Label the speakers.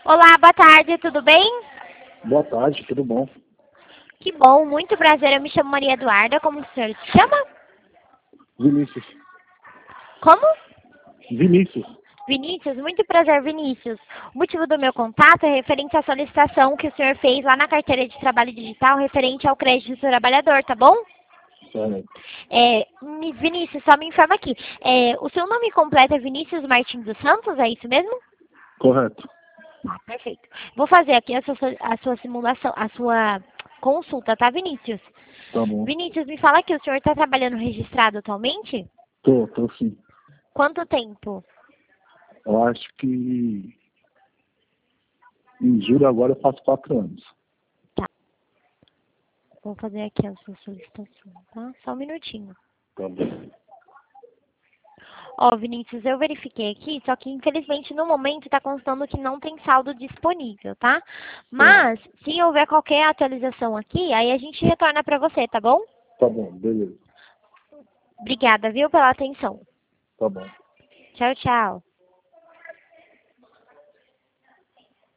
Speaker 1: Olá, boa tarde, tudo bem?
Speaker 2: Boa tarde, tudo bom?
Speaker 1: Que bom, muito prazer, eu me chamo Maria Eduarda, como o senhor se chama?
Speaker 2: Vinícius.
Speaker 1: Como?
Speaker 2: Vinícius.
Speaker 1: Vinícius, muito prazer, Vinícius. O motivo do meu contato é referente à solicitação que o senhor fez lá na carteira de trabalho digital referente ao crédito do trabalhador, tá bom?
Speaker 2: Certo.
Speaker 1: Vinícius, só me informa aqui. O seu nome completo é Vinícius Martins dos Santos, é isso mesmo?
Speaker 2: Correto.
Speaker 1: Ah, perfeito. Vou fazer aqui a sua simulação, a sua consulta, tá, Vinícius?
Speaker 2: Tá bom.
Speaker 1: Vinícius, me fala que o senhor está trabalhando registrado atualmente?
Speaker 2: Tô sim.
Speaker 1: Quanto tempo?
Speaker 2: Eu acho que em julho agora eu faço 4 anos.
Speaker 1: Tá. Vou fazer aqui a sua solicitação, tá? Só um minutinho.
Speaker 2: Tá bom.
Speaker 1: Ó, Vinícius, eu verifiquei aqui, só que infelizmente no momento está constando que não tem saldo disponível, tá? Mas, se houver qualquer atualização aqui, aí a gente retorna para você, tá bom?
Speaker 2: Tá bom, beleza.
Speaker 1: Obrigada, viu, pela atenção.
Speaker 2: Tá bom.
Speaker 1: Tchau, tchau.